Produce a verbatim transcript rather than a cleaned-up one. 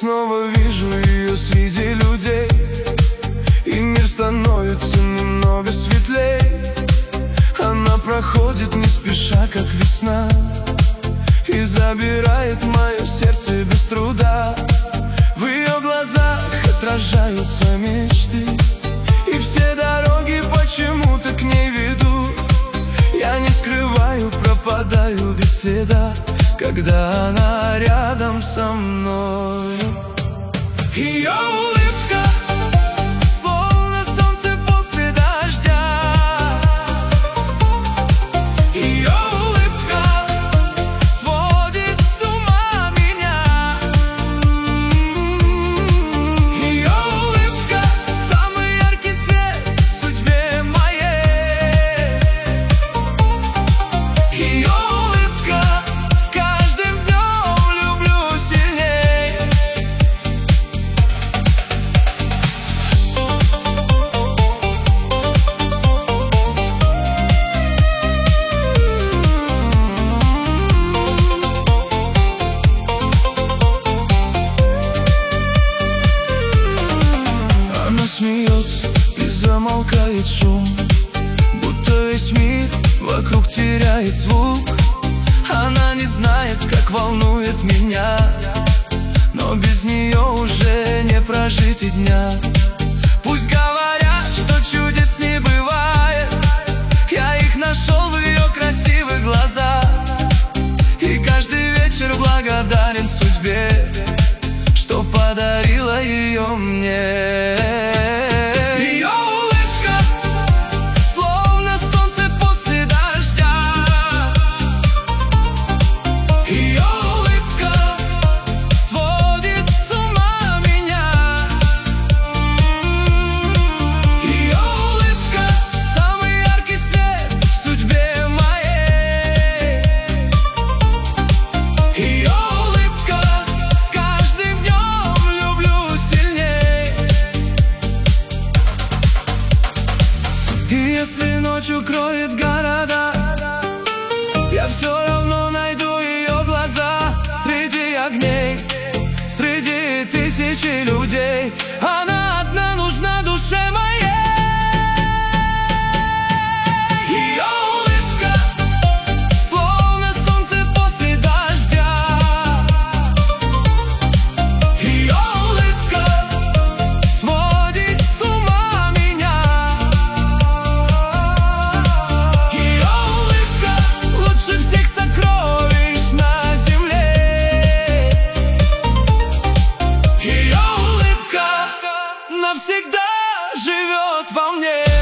снова вижу ее среди людей, и мир становится немного светлей. Она проходит не спеша, как весна, и забирает мое сердце без труда. В ее глазах отражаются мечты, и все дороги почему-то к ней ведут. Я не скрываю, пропадаю без следа, когда она рядом со мной. Ее улыбка словно солнце после дождя. Ее улыбка сводит с ума меня. Ее улыбка — самый яркий свет в судьбе моей. Ее улыбка с каждым днем люблю сильней. Она смеется и замолкает шум, будто весь мир вокруг теряет звук. Она не знает, как волнует меня, но без нее уже не прожить и дня. Пусть говорят, что чудес не бывает, я их нашел в ее красивых глазах, и каждый вечер благодарен судьбе, что подарила ее мне. Ее улыбка словно солнце после дождя. Ее улыбка сводит с ума меня. Ее улыбка — самый яркий свет в судьбе моей. Ее улыбка с каждым днем люблю сильней. И если ночь укроет города, я все равно найду ее глаза среди огней, среди тысячи людей. Она одна нужна душе моей. Ее улыбка словно солнце после дождя. Ее улыбка сводит с ума меня. Ее улыбка лучше всех сокровищ на земле. Ее улыбка навсегда живет во мне.